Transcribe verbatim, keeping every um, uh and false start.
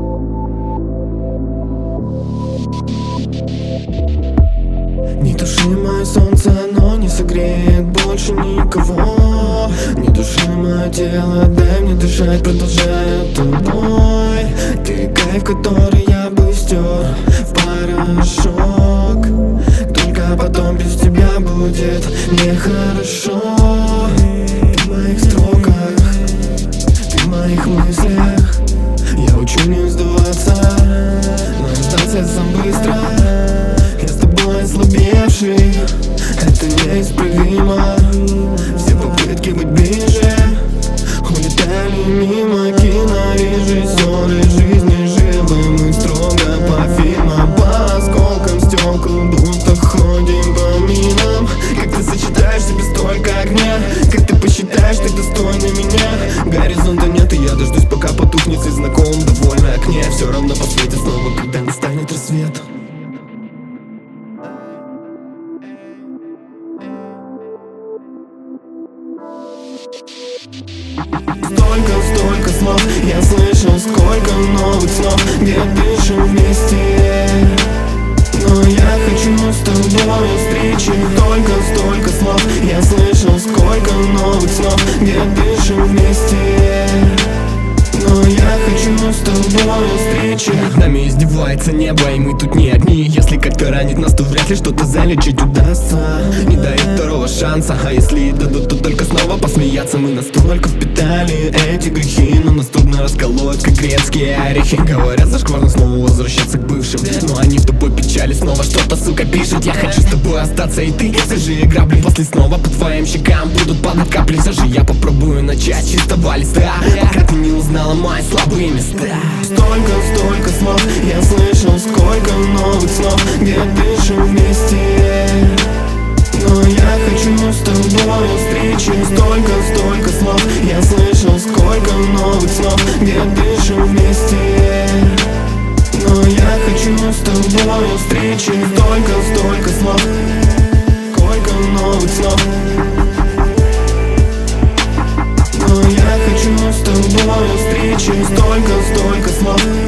Не туши мое солнце, оно не согреет больше никого. Не души мое тело, дай мне дышать, продолжая тобой. Ты кайф, который я бы стер в порошок. Только потом без тебя будет нехорошо. Ты в моих строках, ты в моих мыслях. Я учу не сдуваться, но и сдаться сам быстро. Я с тобой ослабевший, это неисправимо. Все попытки быть ближе улетали мимо. Кинорежиссеры жизни живы, мы строго по фильмам, по осколкам стекол, будто ходим по минам. Как ты сочетаешь в себе столько огня, как ты посчитаешь, ты достойна меня. Горизонта нет, и я дождусь, пока потухнет свет знаком довольно окне. Все равно посветит снова, когда настанет рассвет. Столько, столько слов я слышал, сколько новых снов, где дышим вместе. Но я хочу с тобой встречи. Только столько слов я слышал, сколько новых снов, где дышим вместе. Но я хочу с тобой встречи. Над нами издевается небо, и мы тут не одни. Если как-то ранит нас, то вряд ли что-то залечить удастся. Не дает второго шанса, а если и дадут, то только снова посмеяться. Мы настолько впитали эти грехи, но нас трудно расколоть, как грецкие орехи. Говорят, зашкварно снова возвращаться к бывшим, но они в тупой печали снова что-то, сука, пишут. Я хочу с тобой остаться, и ты свежие грабли. После снова по твоим щекам будут падать капли. Все же я попробую начать с чистого листа, пока ты не узнала мои слабые места. Столько, столько слов я слышал, сколько новых снов, где дышим вместе. Но я хочу с тобой встречи. Столько, столько слов я слышал, сколько новых снов, где дышим вместе. Но я хочу с тобой встречи. Столько, столько слов, сколько новых снов. Но я хочу с тобой встречи. Столько, столько слов.